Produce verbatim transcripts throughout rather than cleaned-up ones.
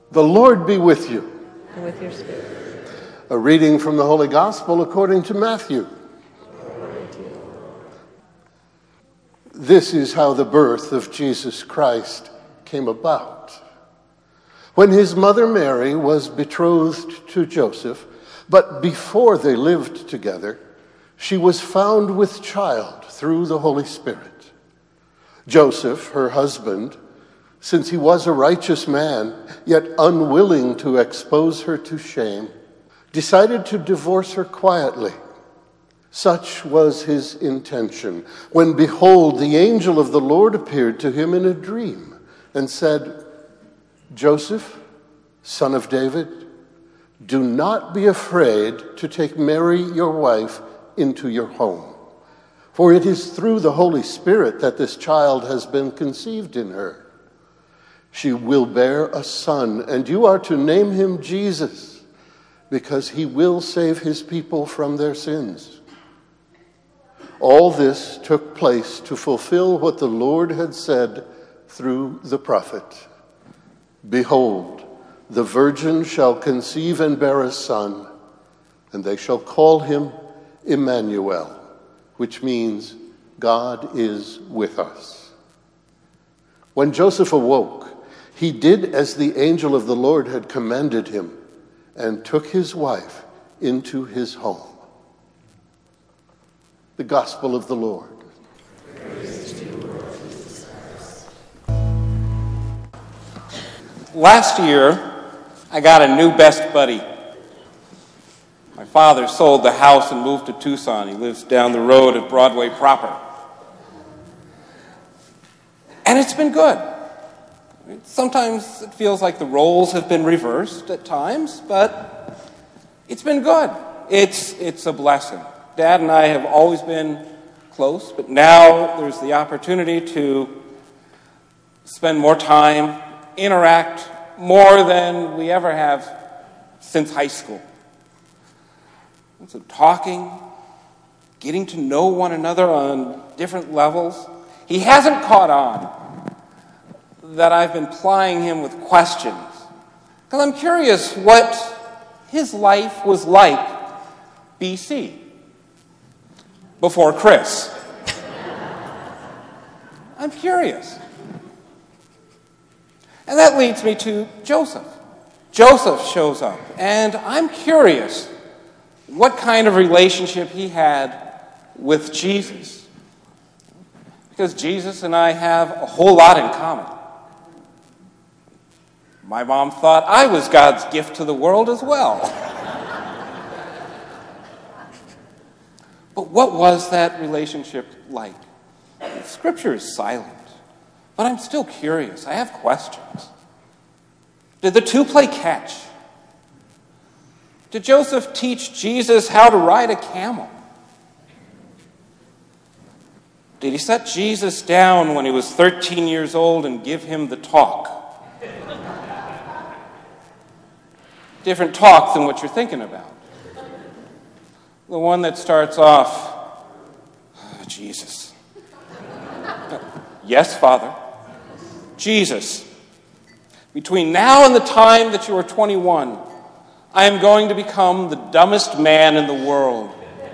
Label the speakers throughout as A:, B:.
A: The Lord be with you.
B: And with your spirit.
A: A reading from the Holy Gospel according to Matthew. This is how the birth of Jesus Christ came about. When his mother Mary was betrothed to Joseph, but before they lived together, she was found with child through the Holy Spirit. Joseph, her husband, since he was a righteous man, yet unwilling to expose her to shame, decided to divorce her quietly. Such was his intention, when behold, the angel of the Lord appeared to him in a dream and said, Joseph, son of David, do not be afraid to take Mary, your wife, into your home. For it is through the Holy Spirit that this child has been conceived in her. She will bear a son, and you are to name him Jesus, because he will save his people from their sins. All this took place to fulfill what the Lord had said through the prophet. Behold, the virgin shall conceive and bear a son, and they shall call him Emmanuel, which means God is with us. When Joseph awoke, he did as the angel of the Lord had commanded him and took his wife into his home. The Gospel of the Lord.
C: Praise to you, Lord Jesus Christ. Last year, I got a new best buddy. My father sold the house and moved to Tucson. He lives down the road at Broadway proper. And it's been good. Sometimes it feels like the roles have been reversed at times, but it's been good. It's, it's a blessing. Dad and I have always been close, but now there's the opportunity to spend more time, interact more than we ever have since high school. And so talking, getting to know one another on different levels. He hasn't caught on that I've been plying him with questions, because I'm curious what his life was like B C, before Chris. I'm curious. And that leads me to Joseph. Joseph shows up, and I'm curious what kind of relationship he had with Jesus. Because Jesus and I have a whole lot in common. My mom thought I was God's gift to the world as well. But what was that relationship like? Scripture is silent, but I'm still curious. I have questions. Did the two play catch? Did Joseph teach Jesus how to ride a camel? Did he set Jesus down when he was thirteen years old and give him the talk? Different talk than what you're thinking about. The one that starts off, oh, Jesus. Yes, Father. Jesus. Between now and the time that you are twenty-one, I am going to become the dumbest man in the world.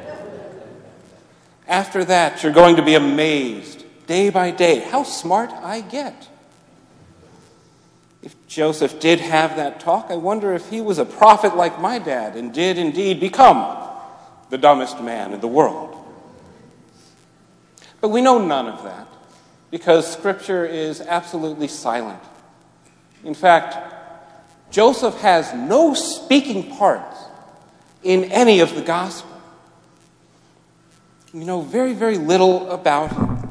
C: After that, you're going to be amazed, day by day, how smart I get. If Joseph did have that talk, I wonder if he was a prophet like my dad and did indeed become the dumbest man in the world. But we know none of that, because Scripture is absolutely silent. In fact, Joseph has no speaking parts in any of the Gospels. We know very, very little about him.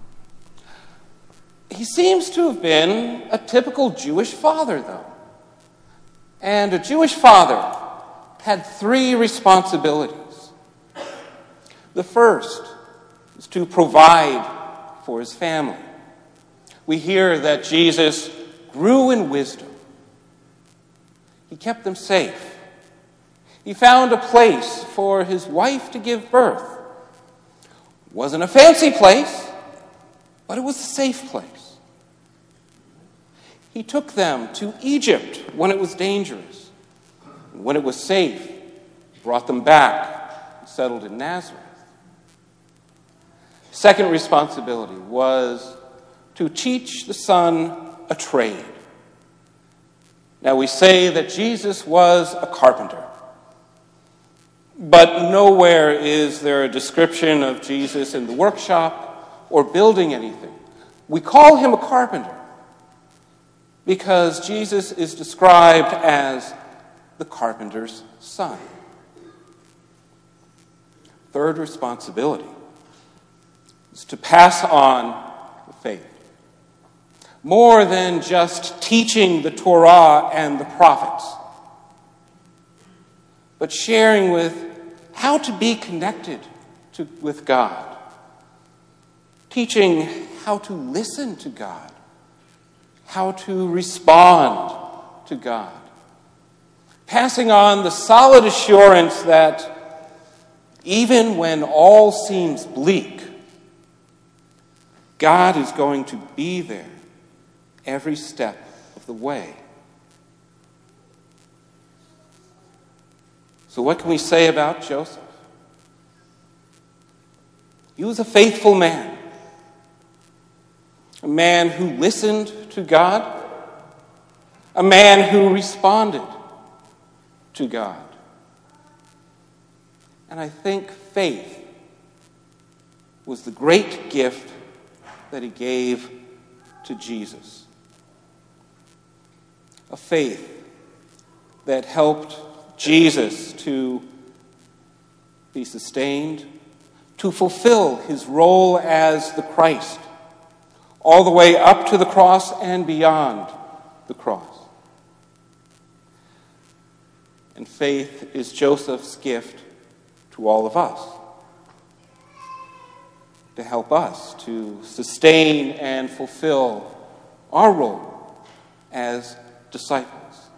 C: He seems to have been a typical Jewish father, though. And a Jewish father had three responsibilities. The first is to provide for his family. We hear that Jesus grew in wisdom. He kept them safe. He found a place for his wife to give birth. It wasn't a fancy place, but it was a safe place. He took them to Egypt when it was dangerous. When it was safe, brought them back, and settled in Nazareth. Second responsibility was to teach the Son a trade. Now, we say that Jesus was a carpenter, but nowhere is there a description of Jesus in the workshop or building anything. We call him a carpenter because Jesus is described as the carpenter's son. Third responsibility is to pass on the faith. More than just teaching the Torah and the prophets, but sharing with how to be connected to, with God. Teaching how to listen to God, how to respond to God. Passing on the solid assurance that even when all seems bleak, God is going to be there every step of the way. So what can we say about Joseph? He was a faithful man. A man who listened to God. A man who responded to God. And I think faith was the great gift that he gave to Jesus. A faith that helped Jesus to be sustained, to fulfill his role as the Christ, all the way up to the cross and beyond the cross. And faith is Joseph's gift to all of us, to help us to sustain and fulfill our role as disciples.